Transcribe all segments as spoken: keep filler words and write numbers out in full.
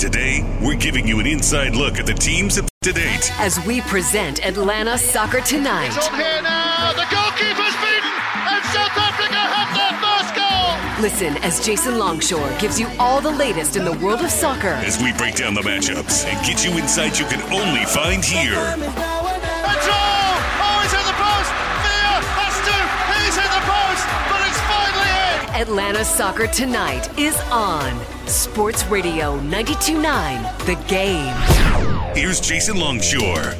Today, we're giving you an inside look at the teams up to date. As we present Atlanta Soccer Tonight. It's on here now. The goalkeeper's beaten, and South Africa have their first goal. Listen as Jason Longshore gives you all the latest in the world of soccer. As we break down the matchups and get you insights you can only find here. And oh, oh, he's in the post. Villa has to. He's in the post, but it's finally in. Atlanta Soccer Tonight is on Sports Radio ninety-two point nine, The Game. Here's Jason Longshore.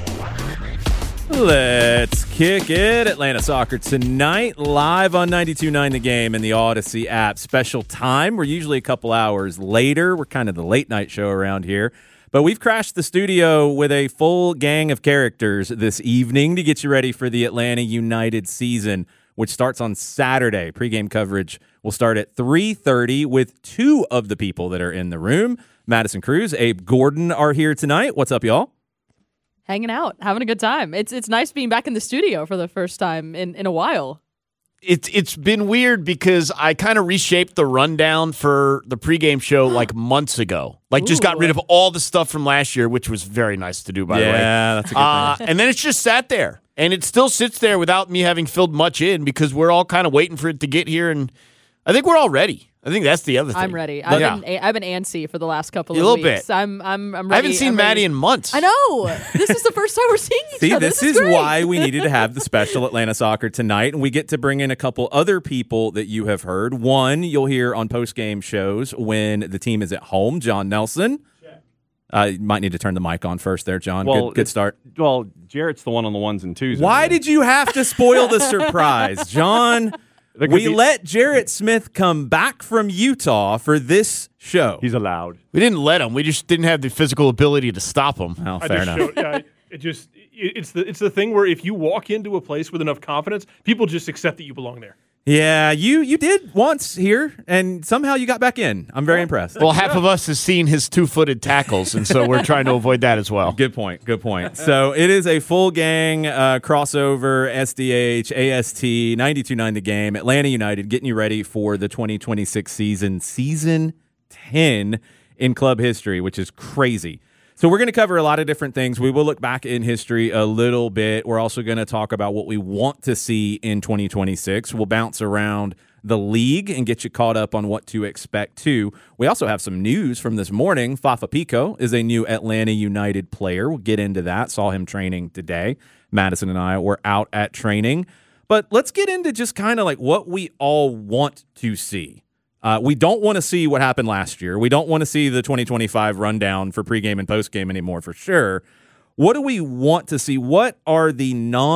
Let's kick it. Atlanta Soccer Tonight, live on ninety-two point nine The Game and the Odyssey app. Special time. We're usually a couple hours later. We're kind of the late night show around here. But we've crashed the studio with a full gang of characters this evening to get you ready for the Atlanta United season, which starts on Saturday. Pre-game coverage will start at three thirty with two of the people that are in the room. Madison Cruz, Abe Gordon are here tonight. What's up, y'all? Hanging out, having a good time. It's it's nice being back in the studio for the first time in, in a while. It's it's been weird because I kind of reshaped the rundown for the pregame show like months ago. Like, Ooh. just got rid of all the stuff from last year, which was very nice to do, by yeah, the way. Yeah, that's a good uh, thing. And then it's just sat there. And it still sits there without me having filled much in because we're all kind of waiting for it to get here. And I think we're all ready. I think that's the other thing. I'm ready. I've yeah. been I've been antsy for the last couple a of little weeks. Bit. I'm I'm I'm ready. I haven't seen I'm Maddie ready. in months. I know. This is the first time we're seeing each See, other. this, this is, is great. why we needed to have the special Atlanta Soccer Tonight, and we get to bring in a couple other people that you have heard. One, you'll hear on post-game shows when the team is at home, John Nelson. Uh, you might need to turn the mic on first there, John. Well, good, good start. Well, Jarrett's the one on the ones and twos. Why anyway. did you have to spoil the surprise, John? We be- let Jarrett Smith come back from Utah for this show. He's allowed. We didn't let him. We just didn't have the physical ability to stop him. Oh, I fair just enough. showed, yeah, it just it, it's the it's the thing where if you walk into a place with enough confidence, people just accept that you belong there. Yeah, you you did once here, and somehow you got back in. I'm very impressed. Well, half of us has seen his two-footed tackles, and so we're trying to avoid that as well. Good point. Good point. So it is a full gang uh, crossover, S D H, A S T, ninety-two point nine The Game, Atlanta United, getting you ready for the twenty twenty-six season, season ten in club history, which is crazy. So we're going to cover a lot of different things. We will look back in history a little bit. We're also going to talk about what we want to see in twenty twenty-six. We'll bounce around the league and get you caught up on what to expect, too. We also have some news from this morning. Fafa Pico is a new Atlanta United player. We'll get into that. Saw him training today. Madison and I were out at training. But let's get into just kind of like what we all want to see. Uh, we don't want to see what happened last year. We don't want to see the twenty twenty-five rundown for pregame and postgame anymore, for sure. What do we want to see? What are the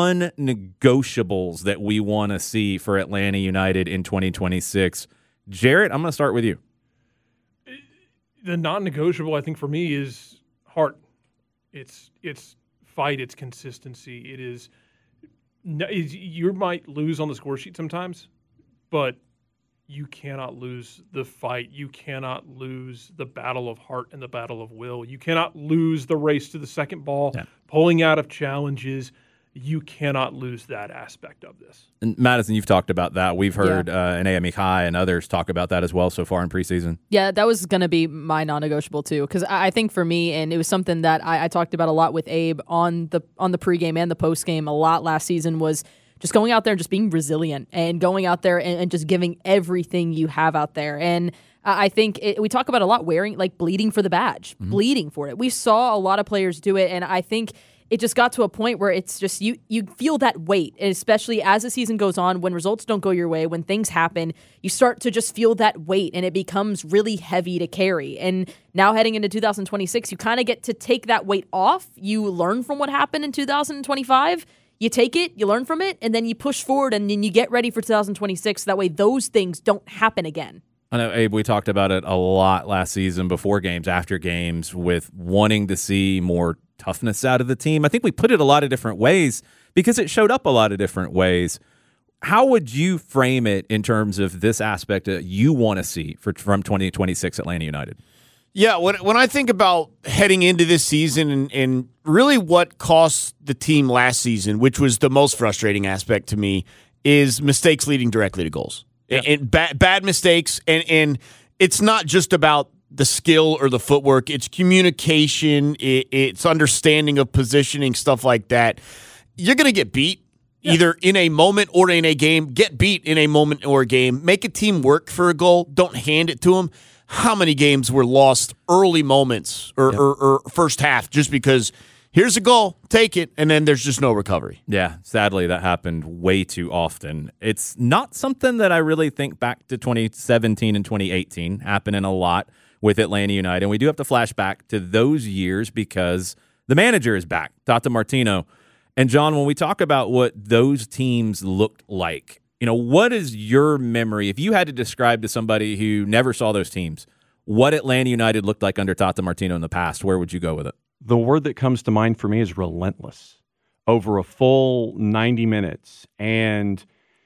non-negotiables that we want to see for Atlanta United in twenty twenty-six? Jarrett, I'm going to start with you. The non-negotiable, I think, for me is heart. It's it's fight. It's consistency. It is. You might lose on the score sheet sometimes, but you cannot lose the fight. You cannot lose the battle of heart and the battle of will. You cannot lose the race to the second ball, yeah. pulling out of challenges. You cannot lose that aspect of this. And Madison, you've talked about that. We've heard yeah. uh, Anaya Mikai and others talk about that as well so far in preseason. Yeah, that was going to be my non-negotiable too, because I think for me, and it was something that I, I talked about a lot with Abe on the on the pregame and the postgame a lot last season was just going out there and just being resilient and going out there and, and just giving everything you have out there. And uh, I think it, we talk about a lot wearing, like bleeding for the badge, mm-hmm. bleeding for it. We saw a lot of players do it, and I think it just got to a point where it's just you you feel that weight, and especially as the season goes on, when results don't go your way, when things happen, you start to just feel that weight, and it becomes really heavy to carry. And now heading into two thousand twenty-six, you kind of get to take that weight off. You learn from what happened in two thousand twenty-five. You take it, you learn from it, and then you push forward, and then you get ready for two thousand twenty-six. That way those things don't happen again. I know, Abe, we talked about it a lot last season, before games, after games, with wanting to see more toughness out of the team. I think we put it a lot of different ways because it showed up a lot of different ways. How would you frame it in terms of this aspect that you want to see for from twenty twenty-six Atlanta United? Yeah, when when I think about heading into this season and, and really what cost the team last season, which was the most frustrating aspect to me, is mistakes leading directly to goals. Yeah. And, and bad, bad mistakes, and, and it's not just about the skill or the footwork. It's communication. It, it's understanding of positioning, stuff like that. You're going to get beat. Yeah. Either in a moment or in a game. Get beat in a moment or a game. Make a team work for a goal. Don't hand it to them. How many games were lost early moments or, yep. or, or first half just because here's a goal, take it, and then there's just no recovery? Yeah, sadly, that happened way too often. It's not something that I really think back to twenty seventeen and twenty eighteen happening a lot with Atlanta United. And we do have to flash back to those years because the manager is back, Tata Martino. And, John, when we talk about what those teams looked like, you know, what is your memory? If you had to describe to somebody who never saw those teams what Atlanta United looked like under Tata Martino in the past, where would you go with it? The word that comes to mind for me is relentless. Over a full ninety minutes. And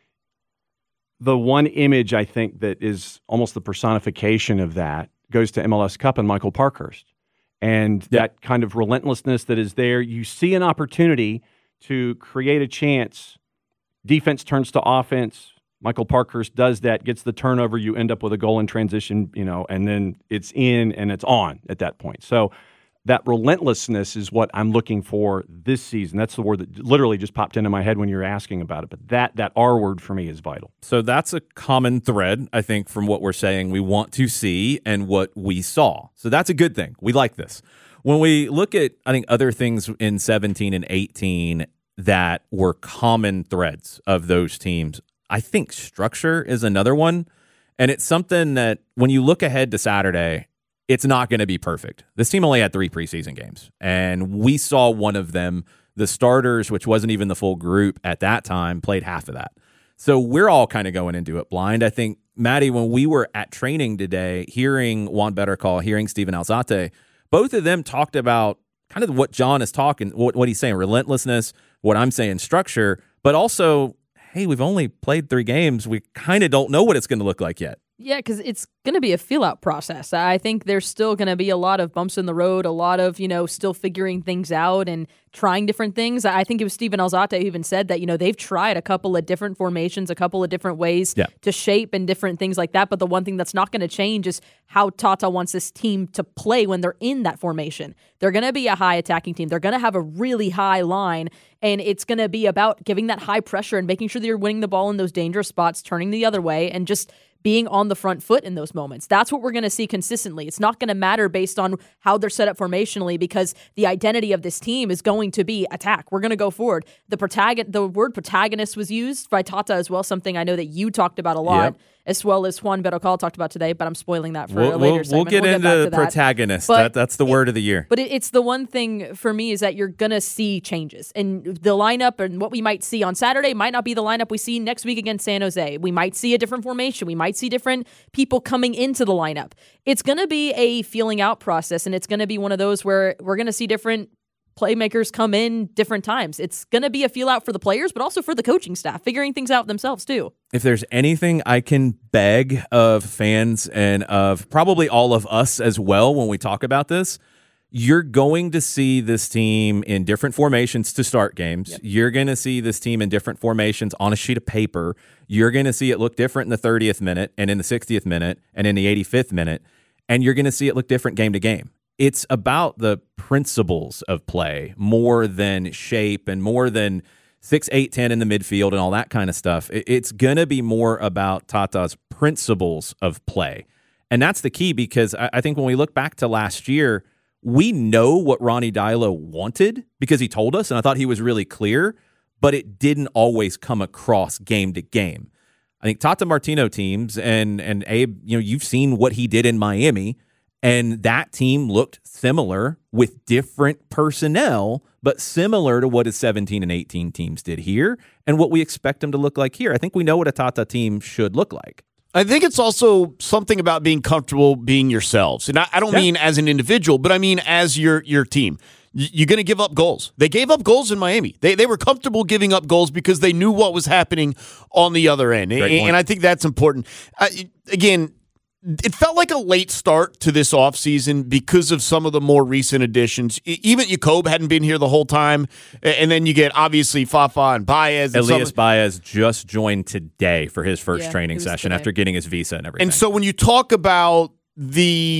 the one image I think that is almost the personification of that goes to M L S Cup and Michael Parkhurst. And yeah. that kind of relentlessness that is there. You see an opportunity to create a chance. Defense turns to offense. Michael Parkhurst does that, gets the turnover. You end up with a goal in transition, you know, and then it's in and it's on at that point. So that relentlessness is what I'm looking for this season. That's the word that literally just popped into my head when you were asking about it. But that that R word for me is vital. So that's a common thread, I think, from what we're saying we want to see and what we saw. So that's a good thing. We like this. When we look at, I think, other things in seventeen and eighteen that were common threads of those teams, I think structure is another one. And it's something that when you look ahead to Saturday, it's not going to be perfect. This team only had three preseason games, and we saw one of them. The starters, which wasn't even the full group at that time, played half of that. So we're all kind of going into it blind. I think, Maddie, when we were at training today, hearing Juan Bettercall, hearing Steven Alzate, both of them talked about kind of what John is talking, what, what he's saying, relentlessness, what I'm saying, structure, but also, hey, we've only played three games. We kind of don't know what it's going to look like yet. Yeah, because it's going to be a feel-out process. I think there's still going to be a lot of bumps in the road, a lot of, you know, still figuring things out and trying different things. I think it was Steven Alzate who even said that, you know, they've tried a couple of different formations, a couple of different ways yeah. to shape and different things like that. But the one thing that's not going to change is how Tata wants this team to play when they're in that formation. They're going to be a high attacking team. They're going to have a really high line, and it's going to be about giving that high pressure and making sure that you're winning the ball in those dangerous spots, turning the other way, and just being on the front foot in those moments. That's what we're going to see consistently. It's not going to matter based on how they're set up formationally, because the identity of this team is going to be attack. We're going to go forward. The protagon- the word protagonist was used by Tata as well, something I know that you talked about a lot, yep. as well as Juan Bettercall talked about today, but I'm spoiling that for we'll, a later we'll, segment. We'll get we'll into get the protagonist. That, that's the it, word of the year. But it, it's the one thing for me is that you're going to see changes. And the lineup and what we might see on Saturday might not be the lineup we see next week against San Jose. We might see a different formation. We might see different people coming into the lineup. It's going to be a feeling out process, and it's going to be one of those where we're going to see different playmakers come in different times. It's going to be a feel out for the players, but also for the coaching staff, figuring things out themselves too. If there's anything I can beg of fans and of probably all of us as well when we talk about this, you're going to see this team in different formations to start games. Yep. You're going to see this team in different formations on a sheet of paper. You're going to see it look different in the thirtieth minute and in the sixtieth minute and in the eighty-fifth minute, and you're going to see it look different game to game. It's about the principles of play more than shape and more than six, eight, ten in the midfield and all that kind of stuff. It's going to be more about Tata's principles of play. And that's the key, because I think when we look back to last year, we know what Ronnie Deila wanted because he told us, and I thought he was really clear, but it didn't always come across game to game. I think Tata Martino teams, and and Abe, you know, you've seen what he did in Miami, and that team looked similar with different personnel, but similar to what his seventeen and eighteen teams did here and what we expect them to look like here. I think we know what a Tata team should look like. I think it's also something about being comfortable being yourselves. And I, I don't yeah. mean as an individual, but I mean as your your team. You're going to give up goals. They gave up goals in Miami. They they were comfortable giving up goals because they knew what was happening on the other end. And, and I think that's important. Uh, again, it felt like a late start to this offseason because of some of the more recent additions. Even Jacob hadn't been here the whole time. And then you get, obviously, Fafa and Baez. And Elias some... Baez just joined today for his first yeah, training session today. After getting his visa and everything. And so when you talk about the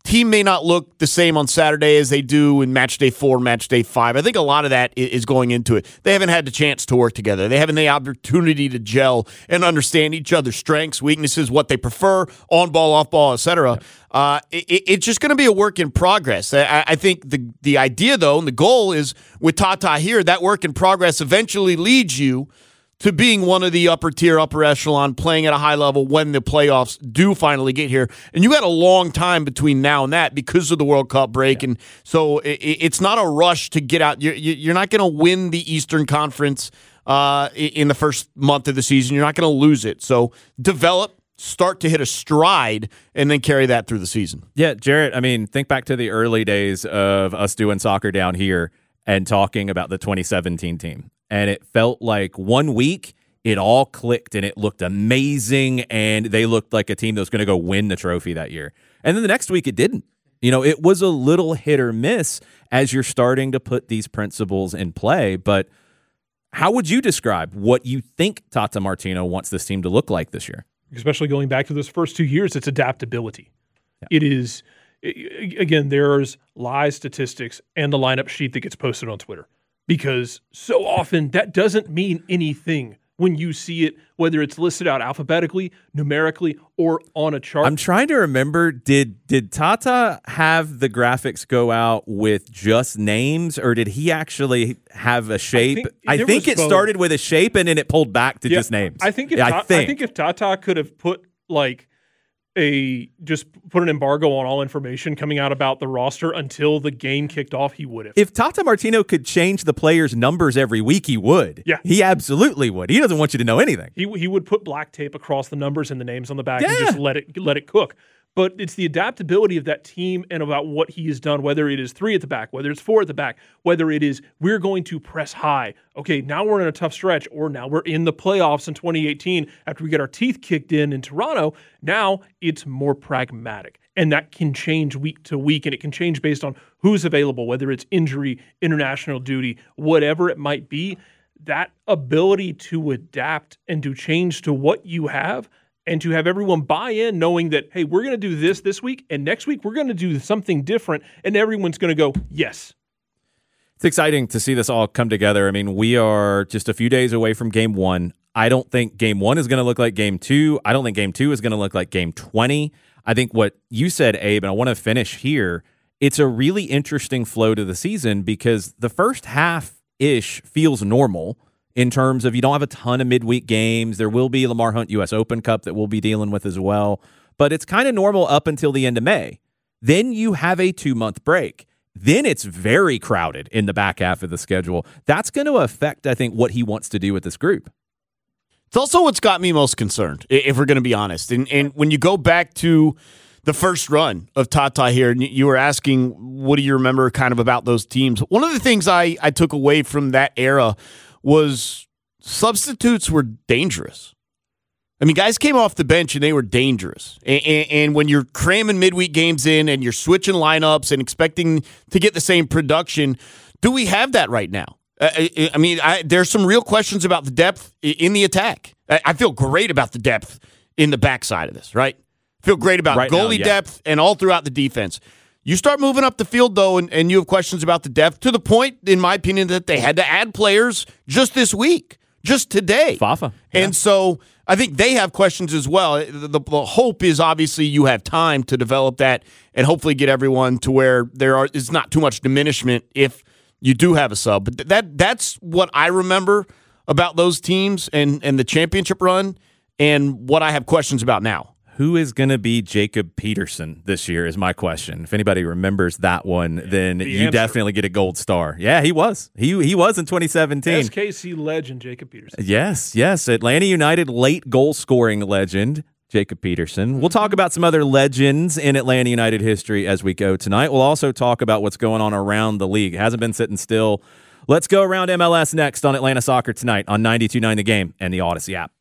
team may not look the same on Saturday as they do in match day four, match day five. I think a lot of that is going into it. They haven't had the chance to work together. They haven't the opportunity to gel and understand each other's strengths, weaknesses, what they prefer, on ball, off ball, et cetera. Uh, it, it's just going to be a work in progress. I, I think the the idea, though, and the goal is with Tata here, that work in progress eventually leads you to being one of the upper tier, upper echelon, playing at a high level when the playoffs do finally get here. And you got a long time between now and that because of the World Cup break. Yeah. And so it, it's not a rush to get out. You're, you're not going to win the Eastern Conference uh, in the first month of the season. You're not going to lose it. So develop, start to hit a stride, and then carry that through the season. Yeah, Jarrett, I mean, think back to the early days of us doing soccer down here and talking about the twenty seventeen team. And it felt like one week it all clicked and it looked amazing and they looked like a team that was going to go win the trophy that year. And then the next week it didn't. You know, it was a little hit or miss as you're starting to put these principles in play. But how would you describe what you think Tata Martino wants this team to look like this year? Especially going back to those first two years, it's adaptability. Yeah. It is, again, there's live statistics and the lineup sheet that gets posted on Twitter. Because so often that doesn't mean anything when you see it, whether it's listed out alphabetically, numerically, or on a chart. I'm trying to remember, did did Tata have the graphics go out with just names, or did he actually have a shape? I think, I think it both. started with a shape and then it pulled back to yeah, just names. I think, if yeah, Ta- I think. I think if Tata could have put like a just put an embargo on all information coming out about the roster until the game kicked off, he would have. If Tata Martino could change the players' numbers every week, he would. Yeah. He absolutely would. He doesn't want you to know anything. He he would put black tape across the numbers and the names on the back yeah. and just let it let it cook. But it's the adaptability of that team and about what he has done, whether it is three at the back, whether it's four at the back, whether it is we're going to press high. Okay, now we're in a tough stretch, or now we're in the playoffs in twenty eighteen after we get our teeth kicked in in Toronto. Now it's more pragmatic. And that can change week to week, and it can change based on who's available, whether it's injury, international duty, whatever it might be. That ability to adapt and to change to what you have, and to have everyone buy in knowing that, hey, we're going to do this this week, and next week we're going to do something different, and everyone's going to go, yes. It's exciting to see this all come together. I mean, we are just a few days away from game one. I don't think game one is going to look like game two. I don't think game two is going to look like game twenty. I think what you said, Abe, and I want to finish here, it's a really interesting flow to the season because the first half-ish feels normal in terms of you don't have a ton of midweek games. There will be Lamar Hunt U S Open Cup that we'll be dealing with as well. But it's kind of normal up until the end of May. Then you have a two-month break. Then it's very crowded in the back half of the schedule. That's going to affect, I think, what he wants to do with this group. It's also what's got me most concerned, if we're going to be honest. And, and when you go back to the first run of Tata here, and you were asking, what do you remember kind of about those teams? One of the things I, I took away from that era was substitutes were dangerous. I mean, guys came off the bench and they were dangerous. And, and, and when you're cramming midweek games in and you're switching lineups and expecting to get the same production, do we have that right now? I, I mean, I, there's some real questions about the depth in the attack. I, I feel great about the depth in the backside of this, right? I feel great about right goalie now, yeah. depth and all throughout the defense. You start moving up the field, though, and, and you have questions about the depth to the point, in my opinion, that they had to add players just this week, just today. Fafa. Yeah. And so I think they have questions as well. The, the, the hope is obviously you have time to develop that and hopefully get everyone to where there are, is not too much diminishment if you do have a sub. But that that's what I remember about those teams and, and the championship run and what I have questions about now. Who is going to be Jacob Peterson this year is my question. If anybody remembers that one, then the you answer. definitely get a gold star. Yeah, he was. He he was in twenty seventeen. S K C legend Jacob Peterson. Yes, yes. Atlanta United late goal-scoring legend Jacob Peterson. We'll talk about some other legends in Atlanta United history as we go tonight. We'll also talk about what's going on around the league. It hasn't been sitting still. Let's go around M L S next on Atlanta Soccer Tonight on ninety-two point nine The Game and the Odyssey app.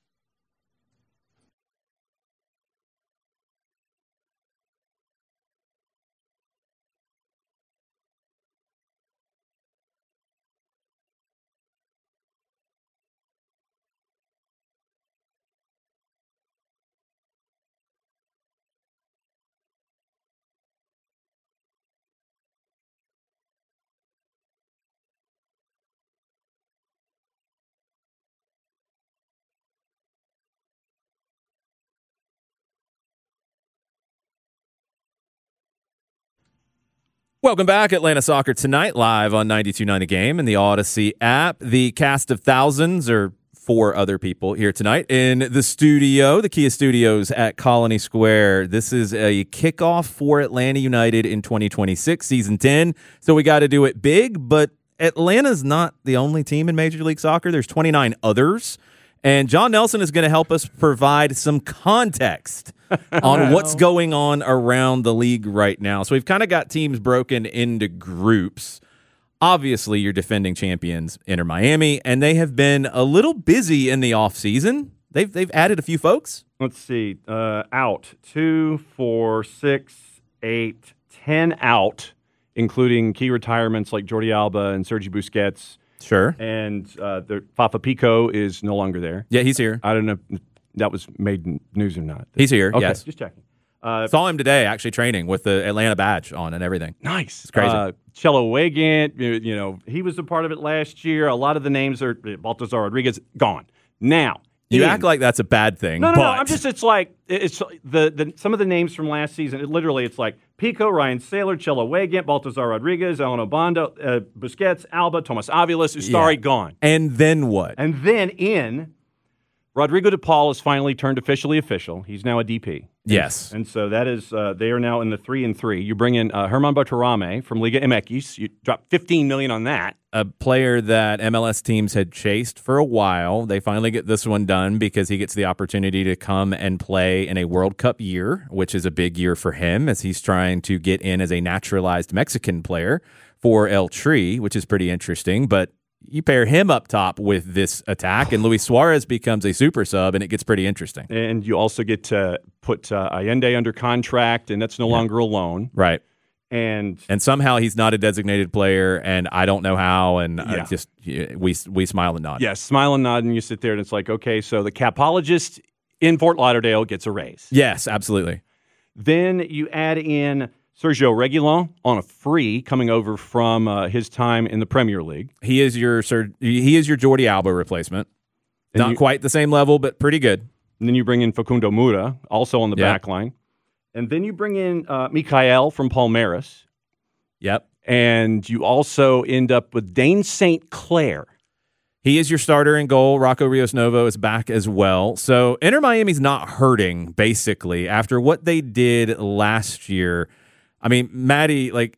Welcome back, Atlanta Soccer Tonight, live on ninety-two point nine The Game and the Odyssey app. The cast of thousands, or four other people here tonight in the studio, the Kia Studios at Colony Square. This is a kickoff for Atlanta United in twenty twenty-six, season ten. So we got to do it big, but Atlanta's not the only team in Major League Soccer. There's twenty-nine others. And John Nelson is going to help us provide some context on what's going on around the league right now. So we've kind of got teams broken into groups. Obviously, your defending champions, Inter Miami, and they have been a little busy in the offseason. They've, they've added a few folks. Let's see. Uh, out. Two, four, six, eight, ten out, including key retirements like Jordi Alba and Sergi Busquets. Sure. And uh, the Fafa Pico is no longer there. Yeah, he's here. I don't know if that was made in news or not. He's here, okay, yes. Just checking. Uh, Saw him today, actually training with the Atlanta badge on and everything. Nice. It's crazy. Uh, Cello Wegant, you, you know, he was a part of it last year. A lot of the names are Baltazar Rodriguez, gone. Now. You in, act like that's a bad thing. No, no, but... no. I'm just, it's like, it's the, the some of the names from last season, it literally, it's like Pico, Ryan Saylor, Cello Wegant, Baltazar Rodriguez, Alan Obando, uh, Busquets, Alba, Tomas Avilas, Ustari, yeah. gone. And then what? And then in, Rodrigo de Paul has finally turned officially official. He's now a D P. Yes. And, and so that is, uh, they are now in the three and three. You bring in uh, Herman Barturame from Liga M X. You drop fifteen million dollars on that. A player that M L S teams had chased for a while. They finally get this one done because he gets the opportunity to come and play in a World Cup year, which is a big year for him as he's trying to get in as a naturalized Mexican player for El Tri, which is pretty interesting. But you pair him up top with this attack, and Luis Suarez becomes a super sub, and it gets pretty interesting. And you also get to put uh, Allende under contract, and that's no yeah. longer a loan. Right. And and somehow he's not a designated player, and I don't know how, and yeah. I just we we smile and nod. Yes, yeah, smile and nod, and you sit there, and it's like, okay, so the capologist in Fort Lauderdale gets a raise. Yes, absolutely. Then you add in Sergio Reguilon on a free, coming over from uh, his time in the Premier League. He is your Sir, he is your Jordi Alba replacement. And Not you, quite the same level, but pretty good. And then you bring in Facundo Mura, also on the yep. back line. And then you bring in uh, Mikael from Palmeiras. Yep. And you also end up with Dane Saint Clair. He is your starter in goal. Rocco Rios Novo is back as well. So Inter Miami's not hurting, basically, after what they did last year. I mean, Maddie, like,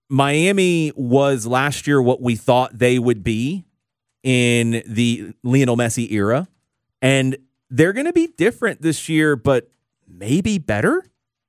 Miami was last year what we thought they would be in the Lionel Messi era. And they're going to be different this year, but maybe better?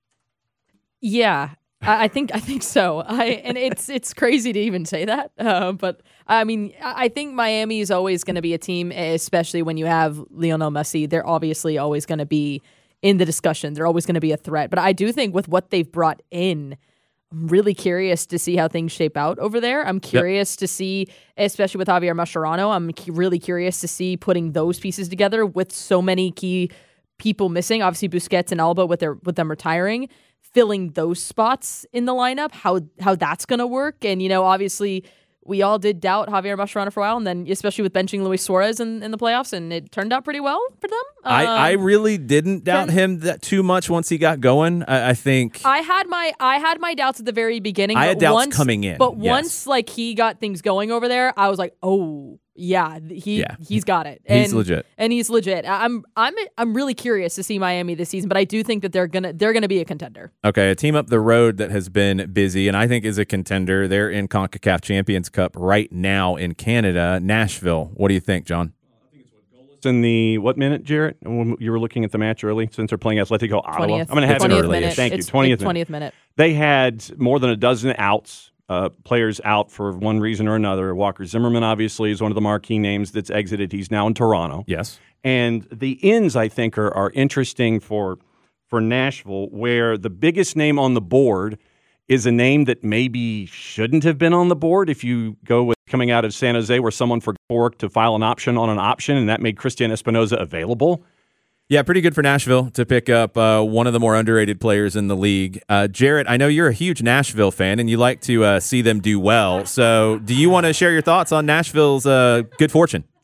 Yeah, I, I think I think so. I and it's it's crazy to even say that, uh, but I mean, I think Miami is always going to be a team, especially when you have Lionel Messi. They're obviously always going to be in the discussion. They're always going to be a threat. But I do think with what they've brought in, I'm really curious to see how things shape out over there. I'm curious yep. to see, especially with Javier Mascherano, I'm really curious to see putting those pieces together with so many key people missing. Obviously, Busquets and Alba with their with them retiring, filling those spots in the lineup, how how that's going to work. And, you know, obviously, we all did doubt Javier Mascherano for a while, and then especially with benching Luis Suarez in, in the playoffs, and it turned out pretty well for them. I, um, I really didn't doubt then, him that too much once he got going. I, I think I had my I had my doubts at the very beginning. I but had doubts once, coming in, but yes. once like he got things going over there, I was like, oh. Yeah, he yeah. he's got it. And, he's legit, and he's legit. I'm I'm I'm really curious to see Miami this season, but I do think that they're gonna they're gonna be a contender. Okay, a team up the road that has been busy and I think is a contender. They're in CONCACAF Champions Cup right now in Canada, Nashville. What do you think, John? I think it's what goalless in the what minute, Jarrett? When you were looking at the match early, since they're playing Atletico Ottawa. twentieth, I'm going to have it early. Minute. Thank it's, you. twentieth, twentieth minute. minute. They had more than a dozen outs. Uh, players out for one reason or another. Walker Zimmerman, obviously, is one of the marquee names that's exited. He's now in Toronto. Yes. And the ins, I think, are, are interesting for for Nashville, where the biggest name on the board is a name that maybe shouldn't have been on the board if you go with coming out of San Jose, where someone forgot work to file an option on an option, and that made Christian Espinoza available. Yeah, pretty good for Nashville to pick up uh, one of the more underrated players in the league. Uh, Jarrett, I know you're a huge Nashville fan, and you like to uh, see them do well. So do you want to share your thoughts on Nashville's uh, good fortune?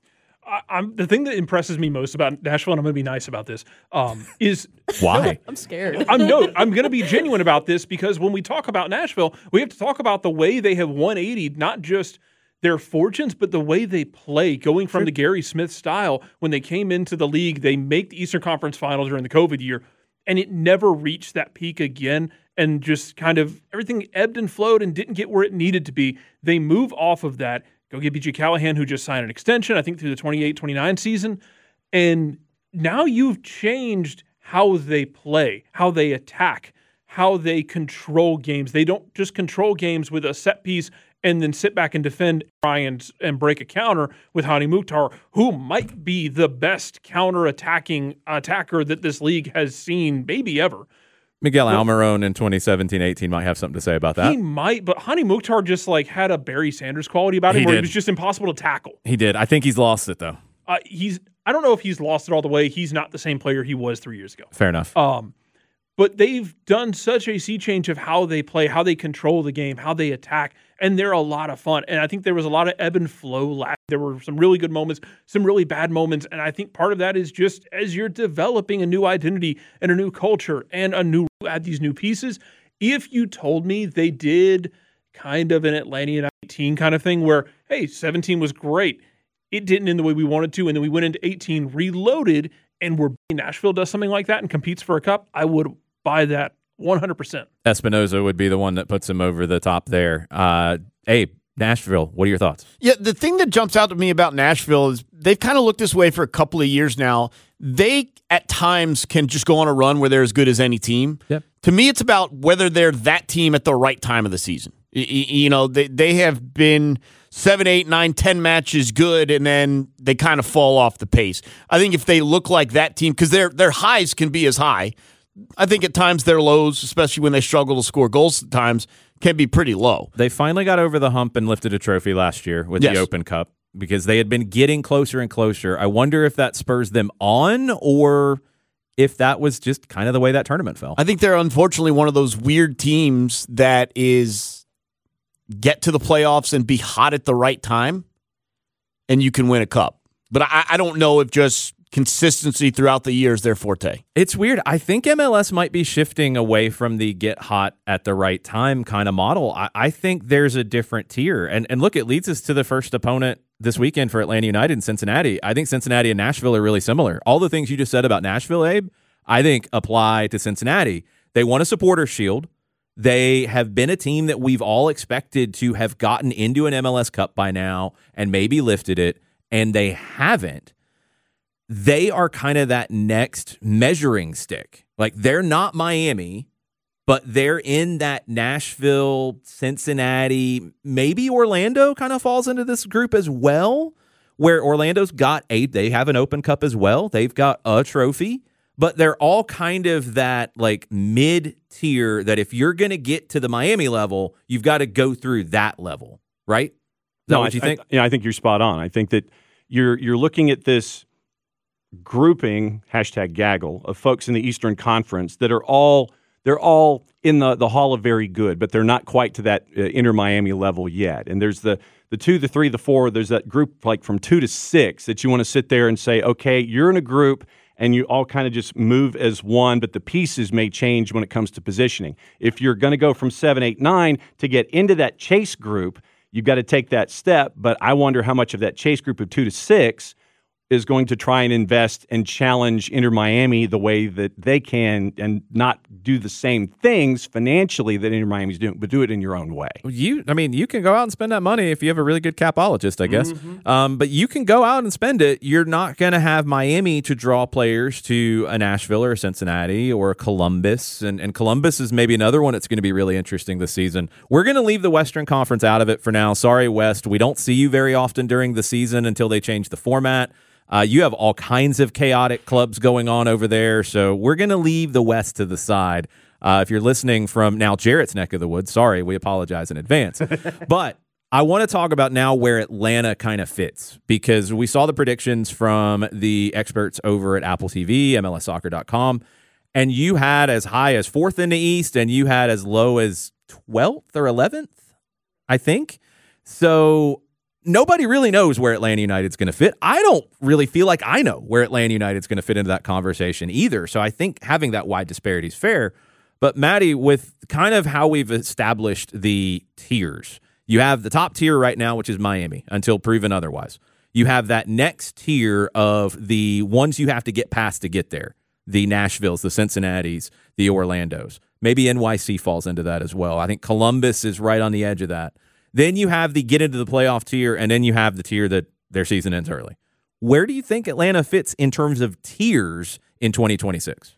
I, I'm the thing that impresses me most about Nashville, and I'm going to be nice about this, um, is why I'm scared. I'm no, I'm going to be genuine about this because when we talk about Nashville, we have to talk about the way they have one eighty, not just their fortunes, but the way they play, going from the Gary Smith style. When they came into the league, they make the Eastern Conference Finals during the COVID year, and it never reached that peak again, and just kind of everything ebbed and flowed and didn't get where it needed to be. They move off of that. Go get B J Callahan, who just signed an extension, I think, through the twenty-eight twenty-nine season. And now you've changed how they play, how they attack, how they control games. They don't just control games with a set piece and then sit back and defend, try and, and break a counter with Hani Mukhtar, who might be the best counter-attacking attacker that this league has seen maybe ever. Miguel Almiron in twenty seventeen eighteen might have something to say about that. He might, but Hani Mukhtar just like had a Barry Sanders quality about him He where did. he was just impossible to tackle. He did. I think he's lost it, though. Uh, he's I don't know if he's lost it all the way. He's not the same player he was three years ago. Fair enough. Um, but they've done such a sea change of how they play, how they control the game, how they attack, and they're a lot of fun. And I think there was a lot of ebb and flow last. There were some really good moments, some really bad moments, and I think part of that is just as you're developing a new identity and a new culture and a new add these new pieces. If you told me they did kind of an Atlanta nineteen kind of thing where, hey, seventeen was great, it didn't end the way we wanted to, and then we went into eighteen, reloaded, and we're Nashville does something like that and competes for a cup, I would buy that one hundred percent. Espinoza would be the one that puts him over the top there. Uh, Abe, Nashville, what are your thoughts? Yeah, the thing that jumps out to me about Nashville is they've kind of looked this way for a couple of years now. They, at times, can just go on a run where they're as good as any team. Yep. To me, it's about whether they're that team at the right time of the season. Y- y- You know, they, they have been seven, eight, nine, ten matches good, and then they kind of fall off the pace. I think if they look like that team, because their their highs can be as high, I think at times their lows, especially when they struggle to score goals at times, can be pretty low. They finally got over the hump and lifted a trophy last year with Yes. the Open Cup because they had been getting closer and closer. I wonder if that spurs them on or if that was just kind of the way that tournament fell. I think they're unfortunately one of those weird teams that is get to the playoffs and be hot at the right time, and you can win a cup. But I, I don't know if just consistency throughout the year is their forte. It's weird. I think M L S might be shifting away from the get hot at the right time kind of model. I, I think there's a different tier. And and look, it leads us to the first opponent this weekend for Atlanta United and Cincinnati. I think Cincinnati and Nashville are really similar. All the things you just said about Nashville, Abe, I think apply to Cincinnati. They won a supporter shield. They have been a team that we've all expected to have gotten into an M L S Cup by now and maybe lifted it, and they haven't. They are kind of that next measuring stick. Like, they're not Miami, but they're in that Nashville, Cincinnati, maybe Orlando kind of falls into this group as well, where Orlando's got a, they have an Open Cup as well. They've got a trophy, but they're all kind of that like mid tier that if you're going to get to the Miami level, you've got to go through that level, right? Is that no, what I, you think? I, yeah, I think you're spot on. I think that you're you're looking at this grouping, hashtag gaggle, of folks in the Eastern Conference that are all they're all in the, the Hall of Very Good, but they're not quite to that uh, inner Miami level yet. And there's the the two, the three, the four. There's that group like from two to six that you want to sit there and say, okay, you're in a group and you all kind of just move as one, but the pieces may change when it comes to positioning. If you're going to go from seven, eight, nine to get into that chase group, you've got to take that step. But I wonder how much of that chase group of two to six is going to try and invest and challenge Inter Miami the way that they can and not do the same things financially that Inter Miami's doing, but do it in your own way. You, I mean, you can go out and spend that money if you have a really good capologist, I guess. Mm-hmm. Um, but you can go out and spend it. You're not going to have Miami to draw players to a Nashville or a Cincinnati or a Columbus. And, and Columbus is maybe another one that's going to be really interesting this season. We're going to leave the Western Conference out of it for now. Sorry, West. We don't see you very often during the season until they change the format. Uh, you have all kinds of chaotic clubs going on over there, so we're going to leave the West to the side. Uh, if you're listening from now Jarrett's neck of the woods, sorry, we apologize in advance. But I want to talk about now where Atlanta kind of fits, because we saw the predictions from the experts over at Apple T V, M L S soccer dot com, and you had as high as fourth in the East, and you had as low as twelfth or eleventh, I think. So nobody really knows where Atlanta United's going to fit. I don't really feel like I know where Atlanta United's going to fit into that conversation either. So I think having that wide disparity is fair. But Maddie, with kind of how we've established the tiers, you have the top tier right now, which is Miami, until proven otherwise. You have that next tier of the ones you have to get past to get there. The Nashvilles, the Cincinnatis, the Orlandos. Maybe N Y C falls into that as well. I think Columbus is right on the edge of that. Then you have the get into the playoff tier, and then you have the tier that their season ends early. Where do you think Atlanta fits in terms of tiers in twenty twenty-six?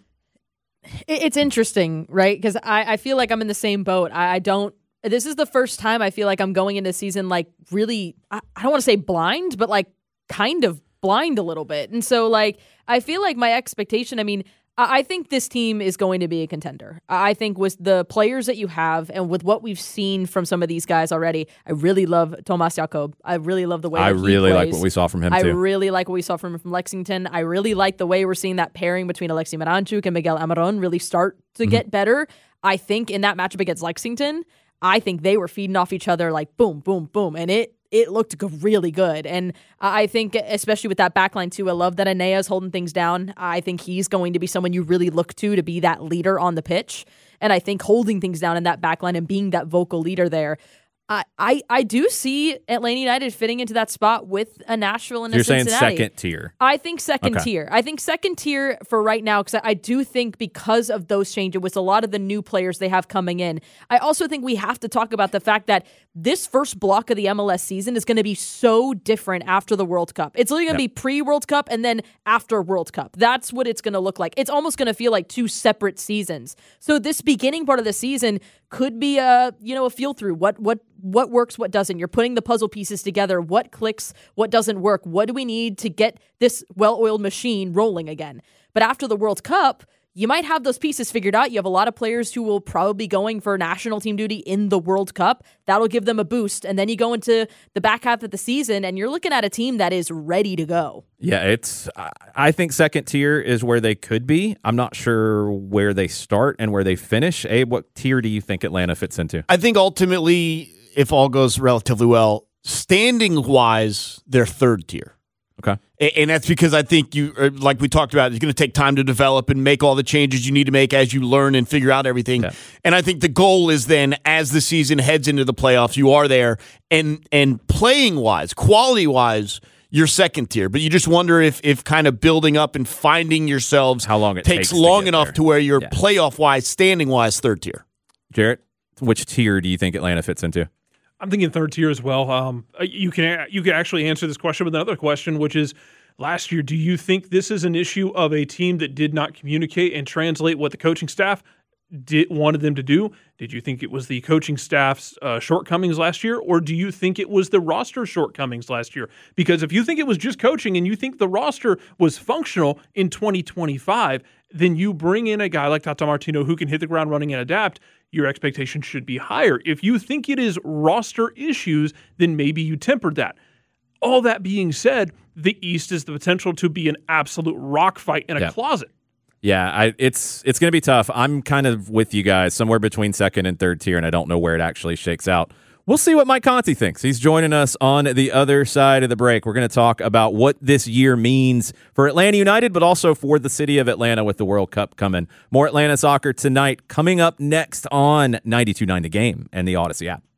It's interesting, right? Because I, I feel like I'm in the same boat. I, I don't. This is the first time I feel like I'm going into the season like really, I, I don't want to say blind, but like kind of blind a little bit. And so like I feel like my expectation, I mean, I, I think this team is going to be a contender. I think with the players that you have and with what we've seen from some of these guys already, I really love Tomas Jakob. I really love the way I that he really plays. like what we saw from him I too. I really like what we saw from him from Lexington. I really like the way we're seeing that pairing between Alexi Miranchuk and Miguel Amaron really start to mm-hmm. get better. I think in that matchup against Lexington, I think they were feeding off each other like boom, boom, boom. And it it looked g- really good. And I think, especially with that backline too, I love that Anea's holding things down. I think he's going to be someone you really look to to be that leader on the pitch. And I think holding things down in that backline and being that vocal leader there, I, I, I do see Atlanta United fitting into that spot with a Nashville and so a you're Cincinnati. You're saying second tier. I think second okay. tier. I think second tier for right now because I, I do think because of those changes with a lot of the new players they have coming in, I also think we have to talk about the fact that this first block of the M L S season is going to be so different after the World Cup. It's literally going to yep. be pre-World Cup and then after World Cup. That's what it's going to look like. It's almost going to feel like two separate seasons. So this beginning part of the season could be a, you know, a feel through what what what works, what doesn't. You're putting the puzzle pieces together. What clicks, what doesn't work? What do we need to get this well-oiled machine rolling again? But after the World Cup, you might have those pieces figured out. You have a lot of players who will probably be going for national team duty in the World Cup. That'll give them a boost. And then you go into the back half of the season, and you're looking at a team that is ready to go. Yeah, it's. I think second tier is where they could be. I'm not sure where they start and where they finish. Abe, what tier do you think Atlanta fits into? I think ultimately, if all goes relatively well, standing-wise, they're third tier. Okay. And that's because I think you, like we talked about, it's going to take time to develop and make all the changes you need to make as you learn and figure out everything. Yeah. And I think the goal is then, as the season heads into the playoffs, you are there. And and playing-wise, quality-wise, you're second tier. But you just wonder if if kind of building up and finding yourselves how long it takes, takes long to enough there. to where you're yeah. playoff-wise, standing-wise, third tier. Jarrett, which tier do you think Atlanta fits into? I'm thinking third tier as well. Um, you can you can actually answer this question with another question, which is, last year, do you think this is an issue of a team that did not communicate and translate what the coaching staff did wanted them to do? Did you think it was the coaching staff's uh, shortcomings last year, or do you think it was the roster shortcomings last year? Because if you think it was just coaching and you think the roster was functional in twenty twenty-five, then you bring in a guy like Tata Martino who can hit the ground running and adapt. Your expectation should be higher. If you think it is roster issues, then maybe you tempered that. All that being said, the East is the potential to be an absolute rock fight in a yeah. closet. Yeah, I, it's it's going to be tough. I'm kind of with you guys, somewhere between second and third tier, and I don't know where it actually shakes out. We'll see what Mike Conti thinks. He's joining us on the other side of the break. We're going to talk about what this year means for Atlanta United, but also for the city of Atlanta with the World Cup coming. More Atlanta soccer tonight, coming up next on ninety-two point nine The Game and the Odyssey app.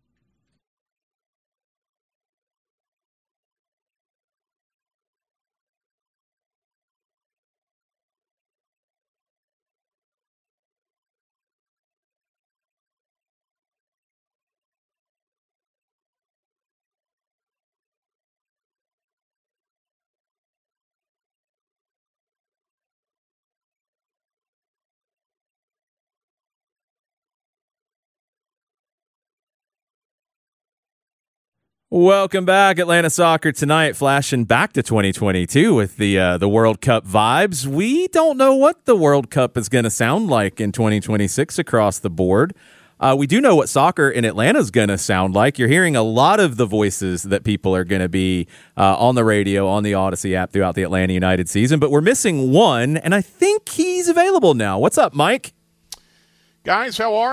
Welcome back, Atlanta Soccer Tonight, flashing back to twenty twenty-two with the uh, the World Cup vibes. We don't know what the World Cup is going to sound like in twenty twenty-six across the board. Uh, we do know what soccer in Atlanta is going to sound like. You're hearing a lot of the voices that people are going to be uh, on the radio, on the Odyssey app throughout the Atlanta United season, but we're missing one, and I think he's available now. What's up, Mike? Guys, how are you?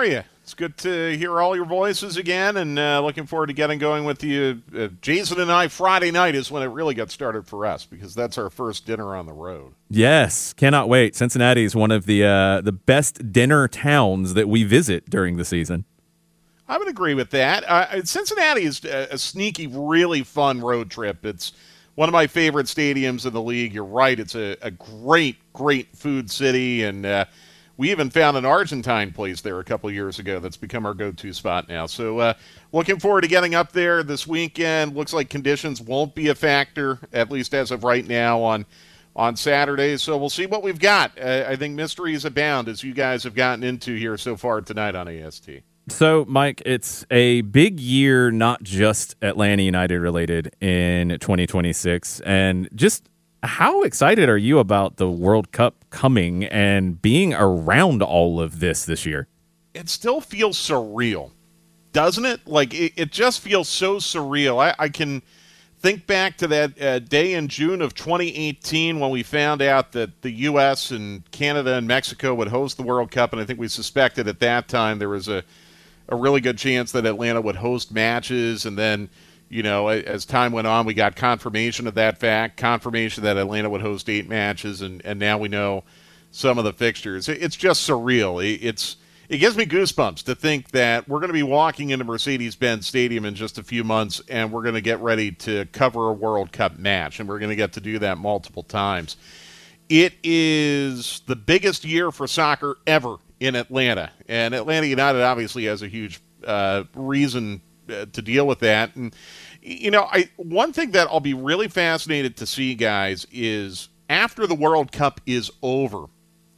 It's good to hear all your voices again, and uh, looking forward to getting going with you. Uh, Jason and I, Friday night is when it really got started for us because that's our first dinner on the road. Yes, cannot wait. Cincinnati is one of the uh, the best dinner towns that we visit during the season. I would agree with that. Uh, Cincinnati is a, a sneaky, really fun road trip. It's one of my favorite stadiums in the league. You're right. It's a, a great, great food city, and uh, we even found an Argentine place there a couple of years ago that's become our go-to spot now. So uh, looking forward to getting up there this weekend. Looks like conditions won't be a factor, at least as of right now, on on Saturday. So we'll see what we've got. Uh, I think mysteries abound, as you guys have gotten into here so far tonight on A S T. So, Mike, it's a big year, not just Atlanta United related in twenty twenty-six. And just how excited are you about the World Cup coming and being around all of this this year? It still feels surreal, doesn't it? Like, it, it just feels so surreal. I, I can think back to that uh, day in June of twenty eighteen when we found out that the U S and Canada and Mexico would host the World Cup, and I think we suspected at that time there was a a really good chance that Atlanta would host matches, and then, you know, as time went on, we got confirmation of that fact, confirmation that Atlanta would host eight matches, and, and now we know some of the fixtures. It's just surreal. It's It gives me goosebumps to think that we're going to be walking into Mercedes-Benz Stadium in just a few months, and we're going to get ready to cover a World Cup match, and we're going to get to do that multiple times. It is the biggest year for soccer ever in Atlanta, and Atlanta United obviously has a huge uh, reason uh, to deal with that. And you know, I one thing that I'll be really fascinated to see, guys, is after the World Cup is over,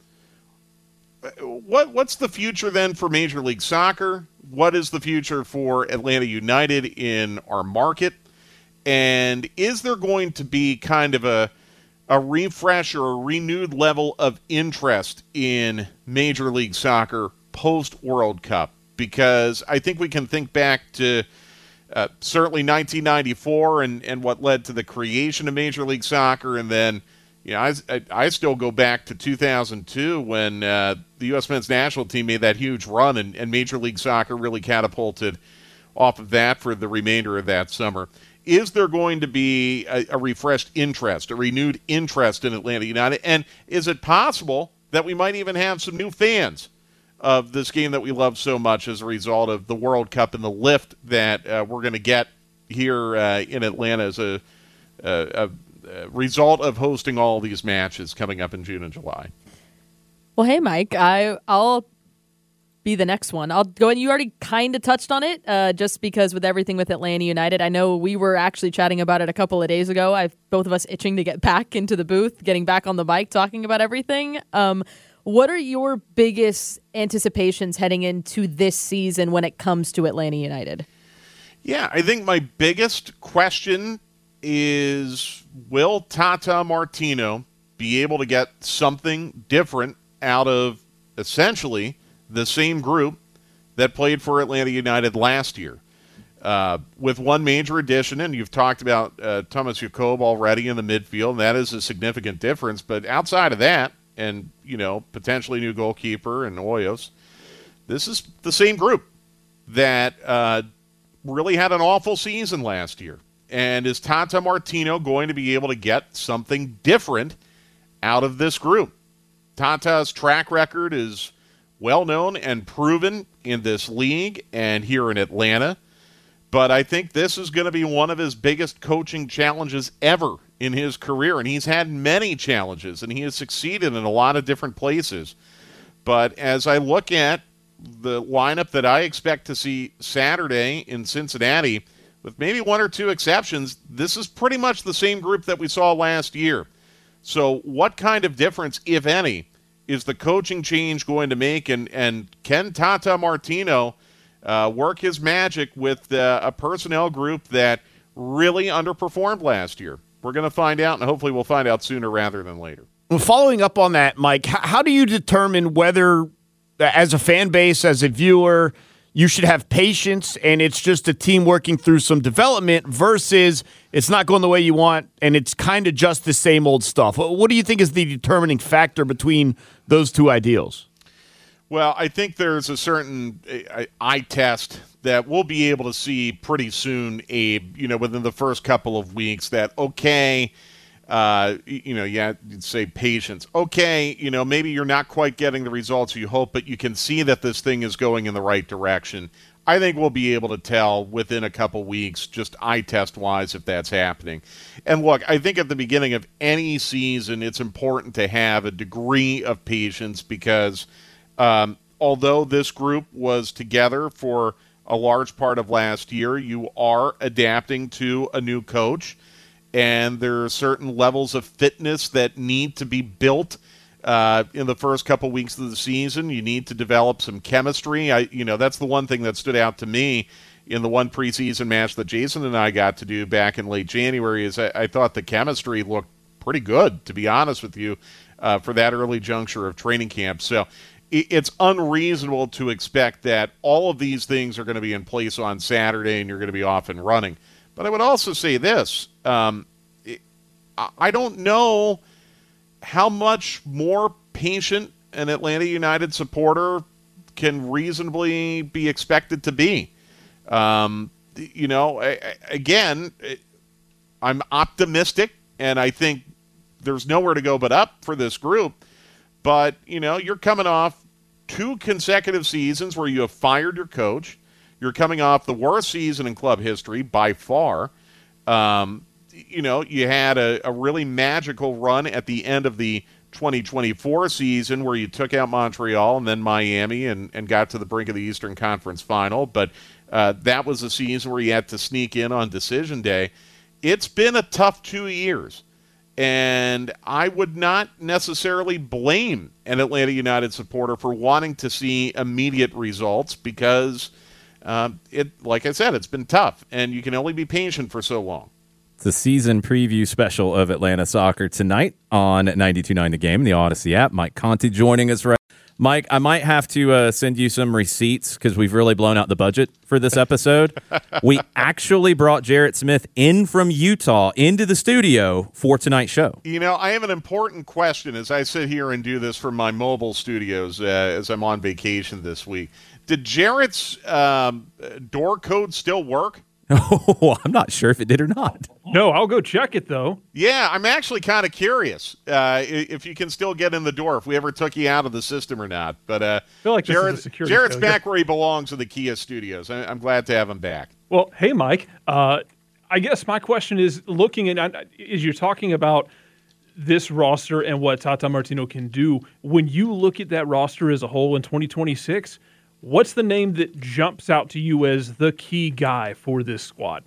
what what's the future then for Major League Soccer? What is the future for Atlanta United in our market? And is there going to be kind of a a refresh or a renewed level of interest in Major League Soccer post-World Cup? Because I think we can think back to uh, certainly nineteen ninety-four and, and what led to the creation of Major League Soccer, and then you know I, I, I still go back to two thousand two when uh, the U S men's national team made that huge run, and, and Major League Soccer really catapulted off of that for the remainder of that summer. Is there going to be a, a refreshed interest, a renewed interest in Atlanta United? And is it possible that we might even have some new fans of this game that we love so much as a result of the World Cup and the lift that uh, we're going to get here uh, in Atlanta as a, a, a result of hosting all these matches coming up in June and July? Well, hey, Mike, I, I'll be the next one. I'll go and you already kind of touched on it uh, just because with everything with Atlanta United, I know we were actually chatting about it a couple of days ago. I've both of us itching to get back into the booth, getting back on the mic, talking about everything. Um, what are your biggest anticipations heading into this season when it comes to Atlanta United? Yeah, I think my biggest question is, will Tata Martino be able to get something different out of essentially the same group that played for Atlanta United last year, uh, with one major addition, and you've talked about uh, Thomas Jakob already in the midfield, and that is a significant difference. But outside of that, and you know, potentially new goalkeeper and Hoyos, this is the same group that uh, really had an awful season last year. And is Tata Martino going to be able to get something different out of this group? Tata's track record is well known and proven in this league and here in Atlanta. But I think this is going to be one of his biggest coaching challenges ever in his career. And he's had many challenges, and he has succeeded in a lot of different places. But as I look at the lineup that I expect to see Saturday in Cincinnati, with maybe one or two exceptions, this is pretty much the same group that we saw last year. So what kind of difference, if any, is the coaching change going to make, and, and can Tata Martino uh, work his magic with uh, a personnel group that really underperformed last year? We're going to find out, and hopefully we'll find out sooner rather than later. Well, following up on that, Mike, how do you determine whether, as a fan base, as a viewer, you should have patience and it's just a team working through some development versus it's not going the way you want and it's kind of just the same old stuff? What do you think is the determining factor between those two ideals? Well, I think there's a certain uh, eye test that we'll be able to see pretty soon, Abe, you know, within the first couple of weeks that, okay, uh, you know, yeah, you'd say patience. Okay, you know, maybe you're not quite getting the results you hope, but you can see that this thing is going in the right direction. I think we'll be able to tell within a couple weeks, just eye test-wise, if that's happening. And look, I think at the beginning of any season, it's important to have a degree of patience because um, although this group was together for a large part of last year, you are adapting to a new coach, and there are certain levels of fitness that need to be built Uh, in the first couple weeks of the season. You need to develop some chemistry. I, you know, that's the one thing that stood out to me in the one preseason match that Jason and I got to do back in late January is I, I thought the chemistry looked pretty good, to be honest with you, uh, for that early juncture of training camp. So it, it's unreasonable to expect that all of these things are going to be in place on Saturday and you're going to be off and running. But I would also say this. Um, it, I don't know how much more patient an Atlanta United supporter can reasonably be expected to be. Um, you know, I, I, again, I'm optimistic, and I think there's nowhere to go but up for this group. But, you know, you're coming off two consecutive seasons where you have fired your coach. You're coming off the worst season in club history by far. Um You know, you had a, a really magical run at the end of the twenty twenty-four season where you took out Montreal and then Miami and, and got to the brink of the Eastern Conference Final. But uh, that was a season where you had to sneak in on decision day. It's been a tough two years. And I would not necessarily blame an Atlanta United supporter for wanting to see immediate results because, uh, it, like I said, it's been tough. And you can only be patient for so long. It's a season preview special of Atlanta Soccer tonight on ninety-two point nine The Game, the Odyssey app. Mike Conti joining us. Right, Mike, I might have to uh, send you some receipts because we've really blown out the budget for this episode. We actually brought Jarrett Smith in from Utah into the studio for tonight's show. You know, I have an important question as I sit here and do this from my mobile studios uh, as I'm on vacation this week. Did Jarrett's um, door code still work? Oh, I'm not sure if it did or not. No, I'll go check it, though. Yeah, I'm actually kind of curious uh, if you can still get in the door, if we ever took you out of the system or not. But uh, I feel like Jarrett's, security Jarrett's failure. back where he belongs in the Kia studios. I, I'm glad to have him back. Well, hey, Mike, uh, I guess my question is looking at, as you're talking about this roster and what Tata Martino can do, when you look at that roster as a whole in twenty twenty-six, what's the name that jumps out to you as the key guy for this squad?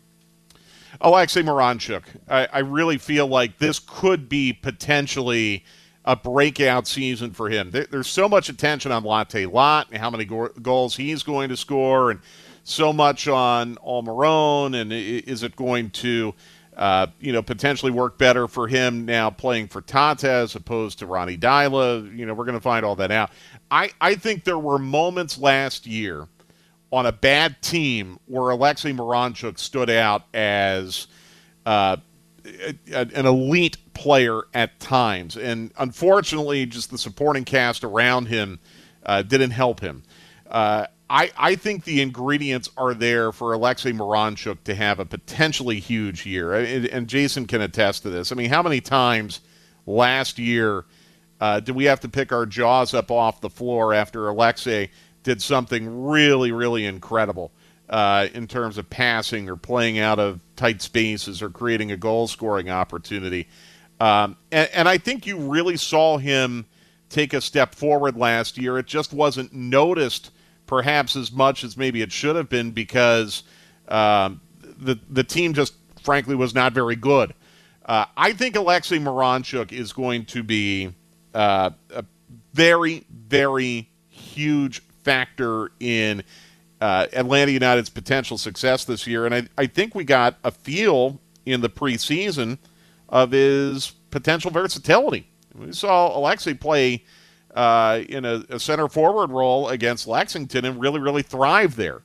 Alexei Miranchuk. I, I really feel like this could be potentially a breakout season for him. There, there's so much attention on Latte Lot and how many go- goals he's going to score, and so much on Almiron, and is it going to uh, you know, potentially work better for him now playing for Tata as opposed to Ronnie Dyla? You know, we're going to find all that out. I, I think there were moments last year on a bad team where Alexei Miranchuk stood out as uh, a, a, an elite player at times. And unfortunately, just the supporting cast around him uh, didn't help him. Uh, I, I think the ingredients are there for Alexei Miranchuk to have a potentially huge year. And, and Jason can attest to this. I mean, how many times last year Uh, do we have to pick our jaws up off the floor after Alexei did something really, really incredible uh, in terms of passing or playing out of tight spaces or creating a goal-scoring opportunity? Um, and, and I think you really saw him take a step forward last year. It just wasn't noticed perhaps as much as maybe it should have been because um, the, the team just, frankly, was not very good. Uh, I think Alexei Miranchuk is going to be Uh, a very, very huge factor in uh, Atlanta United's potential success this year. And I, I think we got a feel in the preseason of his potential versatility. We saw Alexei play uh, in a, a center forward role against Lexington and really, really thrive there.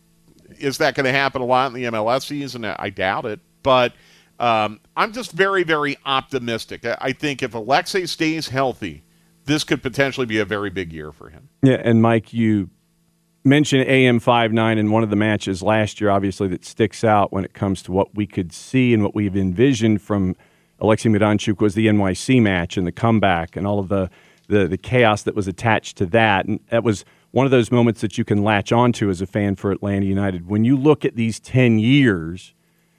Is that going to happen a lot in the M L S season? I doubt it. But Um, I'm just very, very optimistic. I think if Alexei stays healthy, this could potentially be a very big year for him. Yeah, and Mike, you mentioned A M five nine in one of the matches last year, obviously, that sticks out when it comes to what we could see and what we've envisioned from Alexei Miranchuk was the N Y C match and the comeback and all of the, the, the chaos that was attached to that. And that was one of those moments that you can latch onto as a fan for Atlanta United. When you look at these ten years,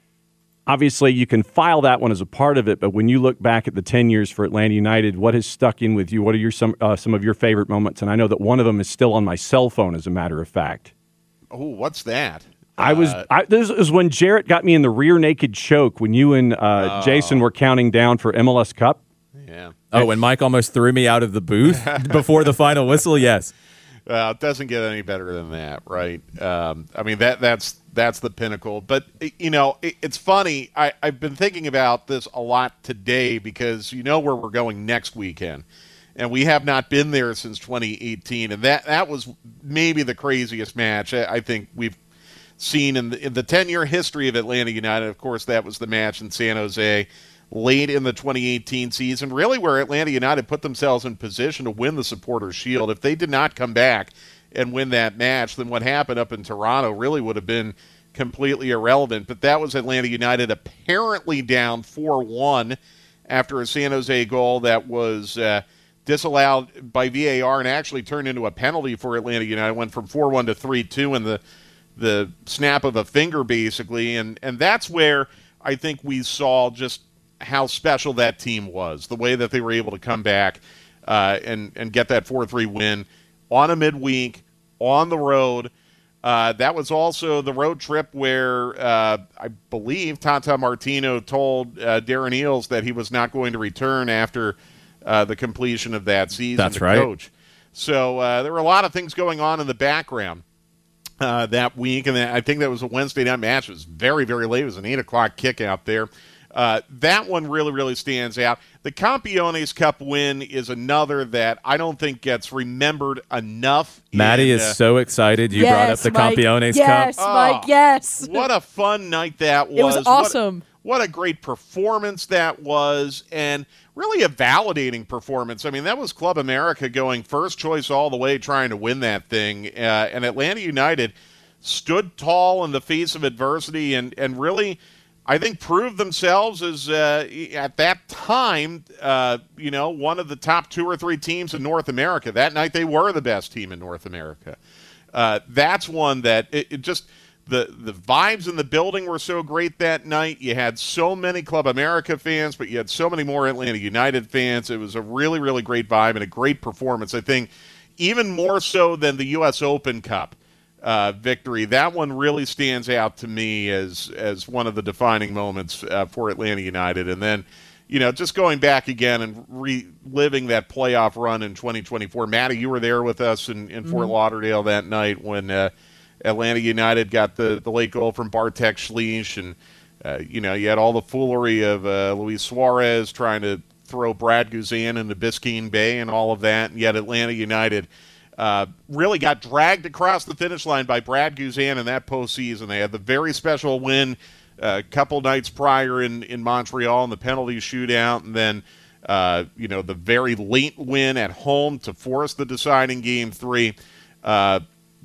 obviously you can file that one as a part of it, but when you look back at the ten years for Atlanta United, what has stuck in with you? What are your some uh, some of your favorite moments? And I know that one of them is still on my cell phone, as a matter of fact. Oh, what's that? I was. Uh, I, this was when Jarrett got me in the rear naked choke when you and uh, oh. Jason were counting down for M L S Cup. Yeah. Oh, when Mike almost threw me out of the booth before the final whistle. Yes. Well, it doesn't get any better than that, right? Um, I mean, that that's that's the pinnacle. But, you know, it, it's funny. I, I've been thinking about this a lot today because you know where we're going next weekend. And we have not been there since twenty eighteen. And that, that was maybe the craziest match I, I think we've seen in the, in the ten-year history of Atlanta United. Of course, that was the match in San Jose late in the twenty eighteen season, really where Atlanta United put themselves in position to win the Supporters' Shield. If they did not come back and win that match, then what happened up in Toronto really would have been completely irrelevant. But that was Atlanta United apparently down four one after a San Jose goal that was uh, disallowed by V A R and actually turned into a penalty for Atlanta United. Went from four one to three two in the the snap of a finger, basically. And, and that's where I think we saw just how special that team was, the way that they were able to come back uh, and, and get that four three win on a midweek, on the road. Uh, that was also the road trip where uh, I believe Tata Martino told uh, Darren Eales that he was not going to return after uh, the completion of that season. That's to right. Coach. So uh, there were a lot of things going on in the background uh, that week, and I think that was a Wednesday night match. It was very, very late. It was an eight o'clock kick out there. Uh, that one really, really stands out. The Campeones Cup win is another that I don't think gets remembered enough. Maddie in, is uh, so excited you yes, brought up the Mike, Campeones yes, Cup. Mike, Oh, yes. What a fun night that was. It was awesome. What, what a great performance that was, and really a validating performance. I mean, that was Club America going first choice all the way, trying to win that thing. Uh, and Atlanta United stood tall in the face of adversity and, and really – I think proved themselves as, uh, at that time, uh, you know, one of the top two or three teams in North America. That night they were the best team in North America. Uh, that's one that it, it just the, – the vibes in the building were so great that night. You had so many Club America fans, but you had so many more Atlanta United fans. It was a really, really great vibe and a great performance. I think even more so than the U S Open Cup Uh, victory. That one really stands out to me as as one of the defining moments uh, for Atlanta United. And then, you know, just going back again and reliving that playoff run in twenty twenty-four. Maddie, you were there with us in, in mm-hmm. Fort Lauderdale that night when uh, Atlanta United got the, the late goal from Bartek Schliech. And, uh, you know, you had all the foolery of uh, Luis Suarez trying to throw Brad Guzan into Biscayne Bay and all of that. And yet Atlanta United Uh, really got dragged across the finish line by Brad Guzan in that postseason. They had the very special win a uh, couple nights prior in, in Montreal in the penalty shootout, and then uh, you know the very late win at home to force the deciding game three. Uh,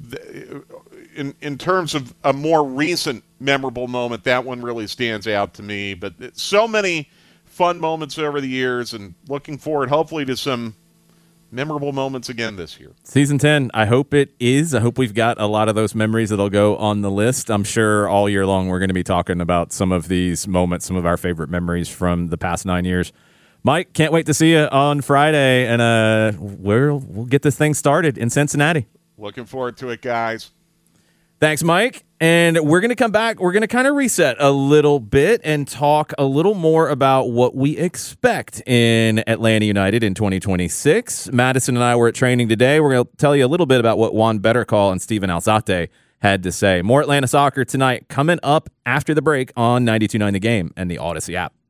th- in in terms of a more recent memorable moment, that one really stands out to me. But so many fun moments over the years, and looking forward, hopefully, to some memorable moments again this year. Season ten, I hope it is. I hope we've got a lot of those memories that'll go on the list. I'm sure all year long we're going to be talking about some of these moments, some of our favorite memories from the past nine years. Mike, can't wait to see you on Friday, and uh, we'll, we'll get this thing started in Cincinnati. Looking forward to it, guys. Thanks, Mike. And we're going to come back. We're going to kind of reset a little bit and talk a little more about what we expect in Atlanta United in twenty twenty-six. Madison and I were at training today. We're going to tell you a little bit about what Juan Bettercall and Steven Alzate had to say. More Atlanta soccer tonight coming up after the break on ninety-two point nine The Game and the Odyssey app.